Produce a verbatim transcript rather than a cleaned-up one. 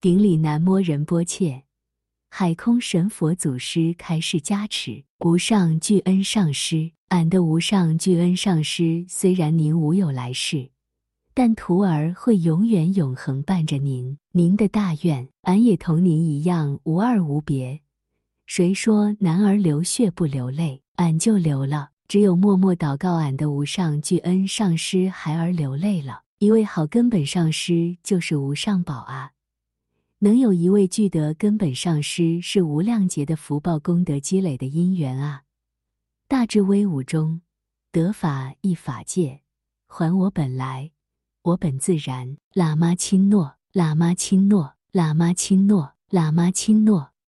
顶礼南无仁波切，海空神佛祖师开示加持，无上具恩上师，俺的无上具恩上师，虽然您无有来世，但徒儿会永远永恒伴着您。您的大愿，俺也同您一样无二无别。谁说男儿流血不流泪，俺就流了。只有默默祷告俺的无上具恩上师孩儿流泪了。一位好根本上师就是无上宝啊！能有一位具德根本上师，是无量劫的福报功德积累的因缘啊！大智威武中，得法亦法界，还我本来，我本自然。喇嘛钦诺，喇嘛钦诺，喇嘛钦诺，喇嘛钦诺。